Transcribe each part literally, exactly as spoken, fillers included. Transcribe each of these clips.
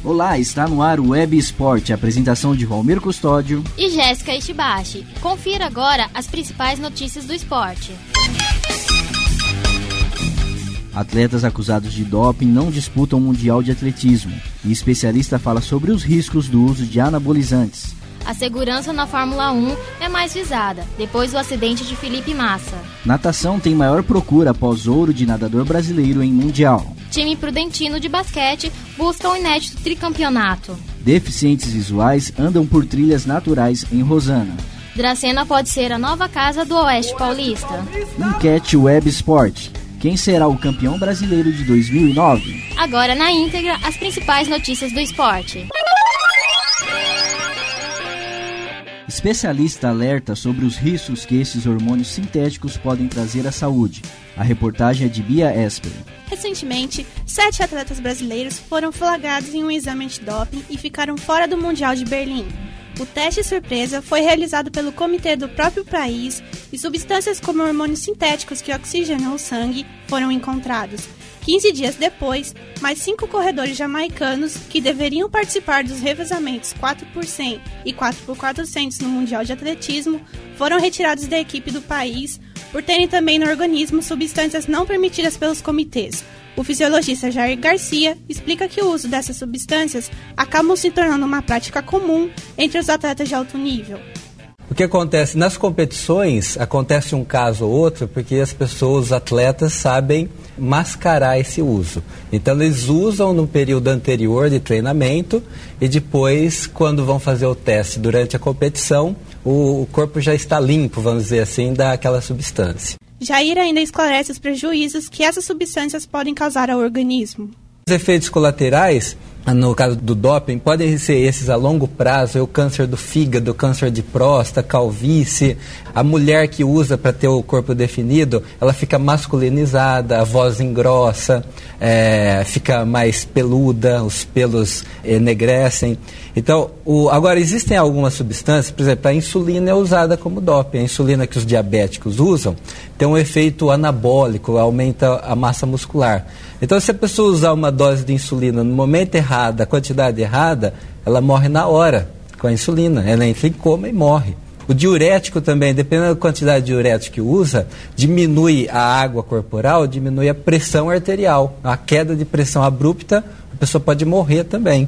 Olá, está no ar o Web Esporte, apresentação de Valmir Custódio e Jéssica Ishibashi. Confira agora as principais notícias do esporte. Atletas acusados de doping não disputam o Mundial de Atletismo e especialista fala sobre os riscos do uso de anabolizantes. A segurança na Fórmula um é mais visada, depois do acidente de Felipe Massa. Natação tem maior procura após ouro de nadador brasileiro em Mundial. Time prudentino de basquete busca o inédito tricampeonato. Deficientes visuais andam por trilhas naturais em Rosana. Dracena pode ser a nova casa do Oeste Paulista. Enquete Web Sport. Quem será o campeão brasileiro de dois mil e nove? Agora na íntegra, as principais notícias do esporte. Especialista alerta sobre os riscos que esses hormônios sintéticos podem trazer à saúde. A reportagem é de Bia Esper. Recentemente, sete atletas brasileiros foram flagrados em um exame antidoping e ficaram fora do Mundial de Berlim. O teste surpresa foi realizado pelo comitê do próprio país e substâncias como hormônios sintéticos que oxigenam o sangue foram encontrados. quinze dias depois, mais cinco corredores jamaicanos que deveriam participar dos revezamentos quatro por cem e quatro por quatrocentos no Mundial de Atletismo foram retirados da equipe do país por terem também no organismo substâncias não permitidas pelos comitês. O fisiologista Jair Garcia explica que o uso dessas substâncias acabam se tornando uma prática comum entre os atletas de alto nível. O que acontece? Nas competições, acontece um caso ou outro porque as pessoas, os atletas, sabem mascarar esse uso. Então, eles usam no período anterior de treinamento e depois, quando vão fazer o teste durante a competição, o, o corpo já está limpo, vamos dizer assim, daquela substância. Jair ainda esclarece os prejuízos que essas substâncias podem causar ao organismo. Os efeitos colaterais, no caso do doping, podem ser esses a longo prazo, é o câncer do fígado, o câncer de próstata, calvície. A mulher que usa para ter o corpo definido, ela fica masculinizada, a voz engrossa, é, fica mais peluda, os pelos enegrecem. Então, o, agora existem algumas substâncias, por exemplo, a insulina é usada como doping. A insulina que os diabéticos usam tem um efeito anabólico, aumenta a massa muscular. Então, se a pessoa usar uma dose de insulina no momento errado, a quantidade errada, ela morre na hora com a insulina. Ela entra em coma e morre. O diurético também, dependendo da quantidade de diurético que usa, diminui a água corporal, diminui a pressão arterial. A queda de pressão abrupta, a pessoa pode morrer também.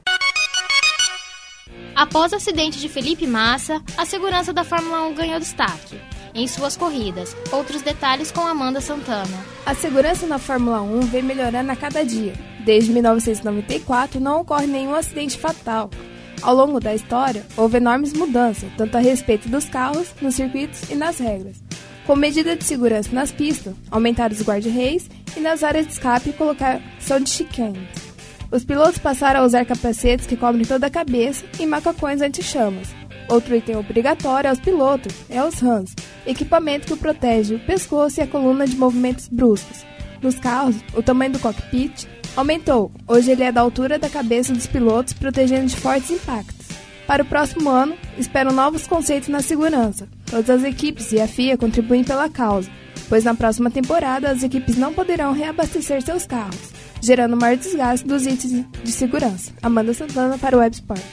Após o acidente de Felipe Massa, a segurança da Fórmula um ganhou destaque em suas corridas. Outros detalhes com Amanda Santana. A segurança na Fórmula um vem melhorando a cada dia. Desde mil novecentos e noventa e quatro não ocorre nenhum acidente fatal. Ao longo da história, houve enormes mudanças, tanto a respeito dos carros, nos circuitos e nas regras. Com medida de segurança nas pistas, aumentaram os guarda-reis e nas áreas de escape colocação de chicanes. Os pilotos passaram a usar capacetes que cobrem toda a cabeça e macacões anti-chamas. Outro item obrigatório aos pilotos é os rãs, equipamento que protege o pescoço e a coluna de movimentos bruscos. Nos carros, o tamanho do cockpit aumentou. Hoje ele é da altura da cabeça dos pilotos, protegendo de fortes impactos. Para o próximo ano, esperam novos conceitos na segurança. Todas as equipes e a F I A contribuem pela causa, pois na próxima temporada as equipes não poderão reabastecer seus carros, gerando maior desgaste dos itens de segurança. Amanda Santana para o Web Sport.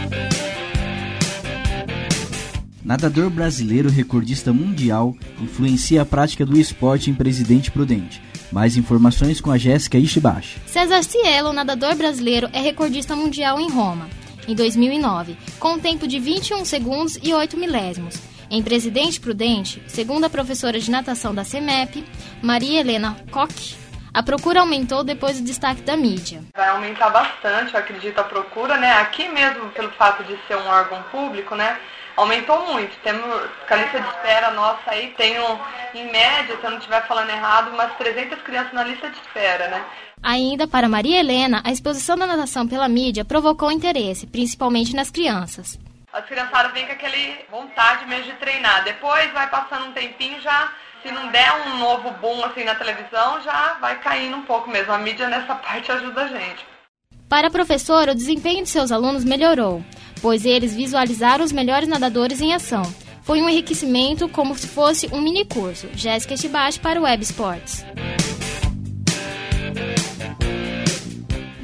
Nadador brasileiro recordista mundial influencia a prática do esporte em Presidente Prudente. Mais informações com a Jéssica Ishibashi. César Cielo, nadador brasileiro, é recordista mundial em Roma, em dois mil e nove, com um tempo de vinte e um segundos e oito milésimos. Em Presidente Prudente, segundo a professora de natação da CEMEP, Maria Helena Koch, a procura aumentou depois do destaque da mídia. Vai aumentar bastante, eu acredito, a procura, né? Aqui mesmo, pelo fato de ser um órgão público, né? Aumentou muito. Temos a lista de espera nossa aí, tem um, em média, se eu não estiver falando errado, umas trezentas crianças na lista de espera, né? Ainda para Maria Helena, a exposição da natação pela mídia provocou interesse, principalmente nas crianças. As criançadas vêm com aquela vontade mesmo de treinar. Depois vai passando um tempinho, já, se não der um novo boom assim na televisão, já vai caindo um pouco mesmo. A mídia nessa parte ajuda a gente. Para a professora, o desempenho de seus alunos melhorou, pois eles visualizaram os melhores nadadores em ação. Foi um enriquecimento como se fosse um mini curso. Jéssica Ishibashi para o Web Sports.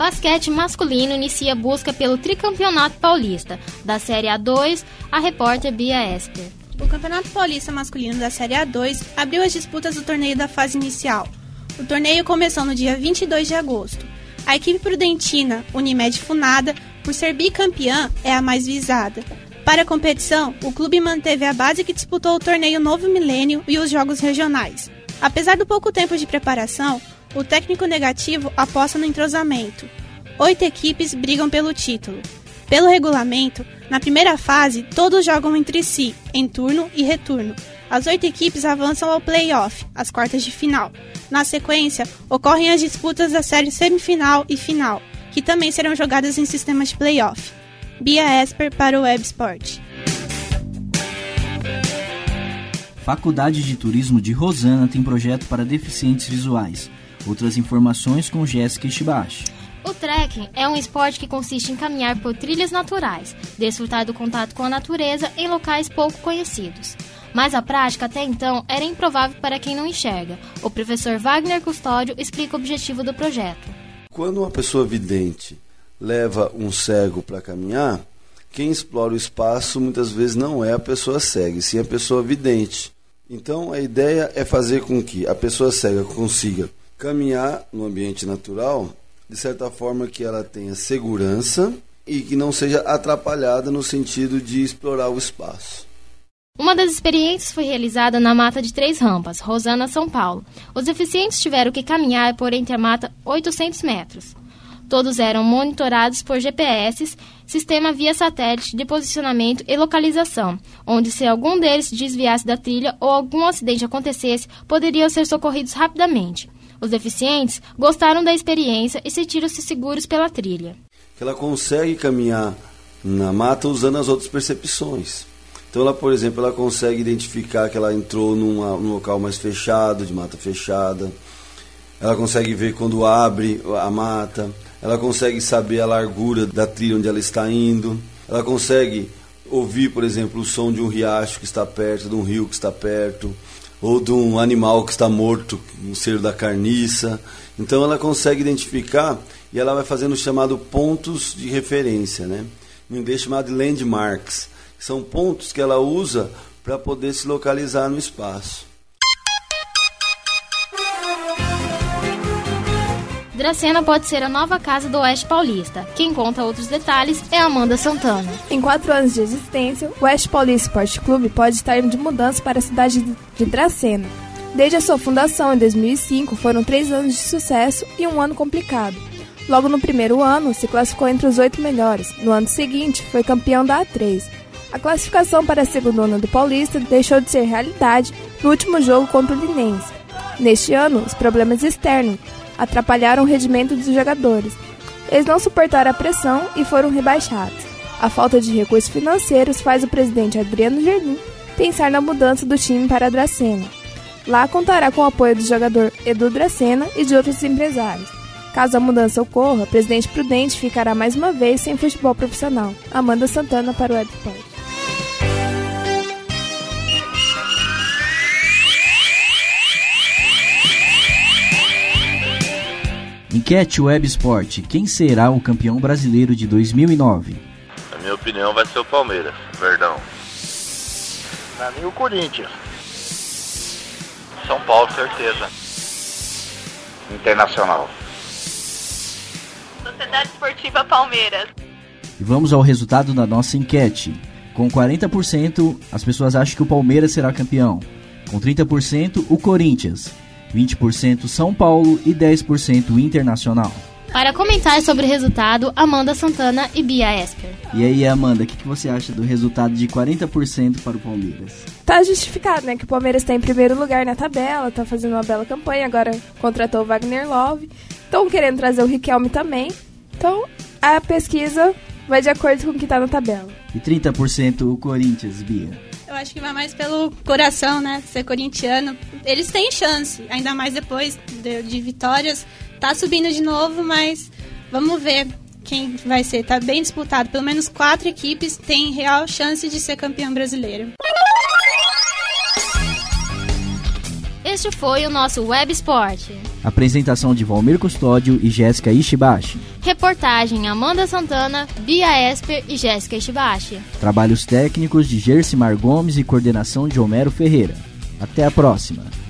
Basquete masculino inicia busca pelo tricampeonato paulista. Da Série A dois, a repórter Bia Esper. O Campeonato Paulista Masculino da Série A dois abriu as disputas do torneio da fase inicial. O torneio começou no dia vinte e dois de agosto. A equipe prudentina, Unimed Funada, por ser bicampeã, é a mais visada. Para a competição, o clube manteve a base que disputou o torneio Novo Milênio e os jogos regionais. Apesar do pouco tempo de preparação, o técnico negativo aposta no entrosamento. Oito equipes brigam pelo título. Pelo regulamento, na primeira fase, todos jogam entre si, em turno e retorno. As oito equipes avançam ao play-off, as quartas de final. Na sequência, ocorrem as disputas da série semifinal e final, que também serão jogadas em sistema de play-off. Bia Esper para o Web Sport. Faculdade de Turismo de Rosana tem projeto para deficientes visuais. Outras informações com Jéssica Ishibashi. O trekking é um esporte que consiste em caminhar por trilhas naturais, desfrutar do contato com a natureza em locais pouco conhecidos. Mas a prática até então era improvável para quem não enxerga. O professor Wagner Custódio explica o objetivo do projeto. Quando uma pessoa vidente leva um cego para caminhar, quem explora o espaço muitas vezes não é a pessoa cega, sim a pessoa vidente. Então a ideia é fazer com que a pessoa cega consiga caminhar no ambiente natural, de certa forma que ela tenha segurança e que não seja atrapalhada no sentido de explorar o espaço. Uma das experiências foi realizada na Mata de Três Rampas, Rosana, São Paulo. Os deficientes tiveram que caminhar por entre a mata oitocentos metros. Todos eram monitorados por G P S, sistema via satélite de posicionamento e localização, onde se algum deles se desviasse da trilha ou algum acidente acontecesse, poderiam ser socorridos rapidamente. Os deficientes gostaram da experiência e sentiram-se seguros pela trilha. Ela consegue caminhar na mata usando as outras percepções. Então, ela, por exemplo, ela consegue identificar que ela entrou numa, num local mais fechado, de mata fechada. Ela consegue ver quando abre a mata. Ela consegue saber a largura da trilha onde ela está indo. Ela consegue ouvir, por exemplo, o som de um riacho que está perto, de um rio que está perto, ou de um animal que está morto, um ser da carniça. Então ela consegue identificar e ela vai fazendo o chamado pontos de referência, né? Em inglês chamado de landmarks. São pontos que ela usa para poder se localizar no espaço. Dracena pode ser a nova casa do Oeste Paulista. Quem conta outros detalhes é Amanda Santana. Em quatro anos de existência, o Oeste Paulista Esporte Clube pode estar de mudança para a cidade de Dracena. Desde a sua fundação, em dois mil e cinco, foram três anos de sucesso e um ano complicado. Logo no primeiro ano, se classificou entre os oito melhores. No ano seguinte, foi campeão da A três. A classificação para a segunda ano do Paulista deixou de ser realidade no último jogo contra o Linense. Neste ano, os problemas externos atrapalharam o rendimento dos jogadores. Eles não suportaram a pressão e foram rebaixados. A falta de recursos financeiros faz o presidente Adriano Gerlin pensar na mudança do time para a Dracena. Lá contará com o apoio do jogador Edu Dracena e de outros empresários. Caso a mudança ocorra, o presidente Prudente ficará mais uma vez sem futebol profissional. Amanda Santana para o Web Sport. Enquete Web Sport. Quem será o campeão brasileiro de dois mil e nove? Na minha opinião vai ser o Palmeiras, Verdão. Na minha o Corinthians. São Paulo, certeza. Internacional. Sociedade Esportiva Palmeiras. E vamos ao resultado da nossa enquete. Com quarenta por cento, as pessoas acham que o Palmeiras será campeão. Com trinta por cento, o Corinthians. vinte por cento São Paulo e dez por cento Internacional. Para comentar sobre o resultado, Amanda Santana e Bia Esper. E aí, Amanda, o que, que você acha do resultado de quarenta por cento para o Palmeiras? Tá justificado, né? Que o Palmeiras está em primeiro lugar na tabela, tá fazendo uma bela campanha, agora contratou o Wagner Love, estão querendo trazer o Riquelme também. Então, a pesquisa vai de acordo com o que tá na tabela. E trinta por cento o Corinthians, Bia? Eu acho que vai mais pelo coração, né? Ser corintiano. Eles têm chance, ainda mais depois de, de vitórias. Tá subindo de novo, mas vamos ver quem vai ser. Tá bem disputado. Pelo menos quatro equipes têm real chance de ser campeão brasileiro. Este foi o nosso Web Sport. Apresentação de Valmir Custódio e Jéssica Ishibashi. Reportagem Amanda Santana, Bia Esper e Jéssica Ishibashi. Trabalhos técnicos de Gersimar Gomes e coordenação de Homero Ferreira. Até a próxima!